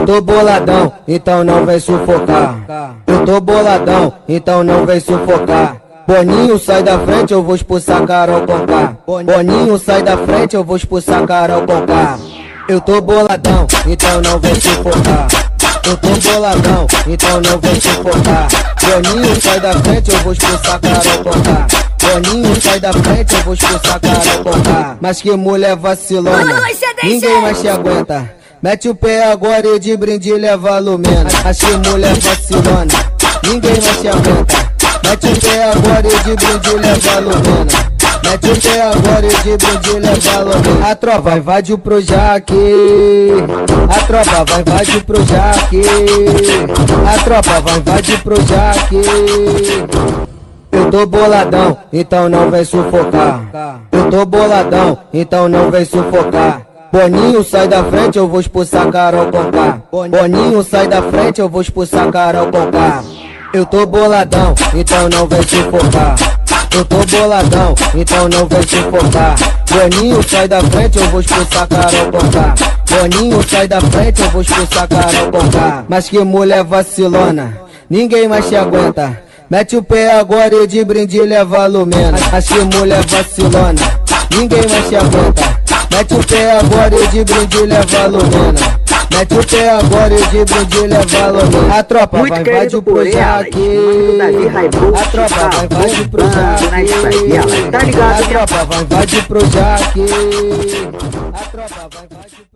tô boladão, então não vem sufocar. Eu tô boladão, então não vem sufocar. Boninho, sai da frente, eu vou expulsar Carol Conká. Boninho, sai da frente, eu vou expulsar Carol Conká. Eu tô boladão, então não vem sufocar. Eu tô boladão, então não vem sufocar. Boninho, sai da frente, eu vou expulsar Carol Conká. Boninho, sai da frente, eu vou expulsar Carol Conká. Mas que mulher vacilona, ninguém mais te aguenta. Mete o pé agora e de brinde leva a Lumena. Mas que mulher vacilona, ninguém mais te aguenta. Mete o pé agora e de brinde leva a Lumena. Mete o pé agora e de brinde leva a Lumena. A tropa vai invadir o Projac. A tropa vai invadir o Projac. A tropa vai invadir o Projac. Eu tô boladão, então não vem sufocar. Eu tô boladão, então não vem sufocar. Boninho, sai da frente, eu vou expulsar Carol Conká. Boninho, sai da frente, eu vou expulsar Carol Conká. Eu tô boladão, então não vem sufocar. Eu tô boladão, então não vem sufocar. Boninho, sai da frente, eu vou expulsar Carol Conká. Boninho, sai da frente, eu vou expulsar Carol Conká. Mas que mulher vacilona, ninguém mais te aguenta. Mete o pé agora e de brinde leva a Lumena. Mas que mulher vacilona, ninguém mais te aguenta. Mete o pé agora e de brinde leva a Lumena. Mete o pé agora e de brinde leva a Lumena. A tropa vai invadir o Projac. A tropa vai invadir o Projac. A tropa vai invadir o Projac. A tropa vai invadir